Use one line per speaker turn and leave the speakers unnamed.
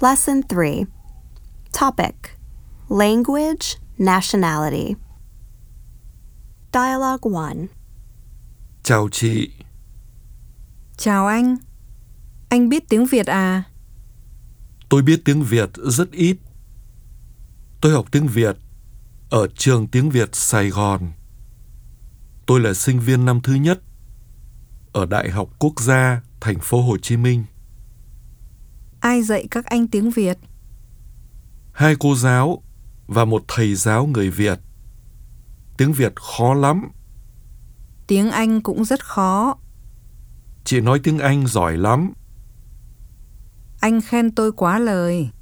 Lesson 3. Topic: Language, Nationality. Dialogue 1.
Chào chị,
Chào anh biết tiếng Việt à?
tôi biết tiếng Việt rất ít. Tôi học tiếng Việt ở trường tiếng Việt Sài Gòn. Tôi là sinh viên năm thứ nhất ở Đại học Quốc gia thành phố Hồ Chí Minh.
Ai dạy các anh tiếng Việt?
2 cô giáo và một thầy giáo người Việt. Tiếng Việt khó lắm.
Tiếng Anh cũng rất khó.
Chị nói tiếng Anh giỏi lắm.
Anh khen tôi quá lời.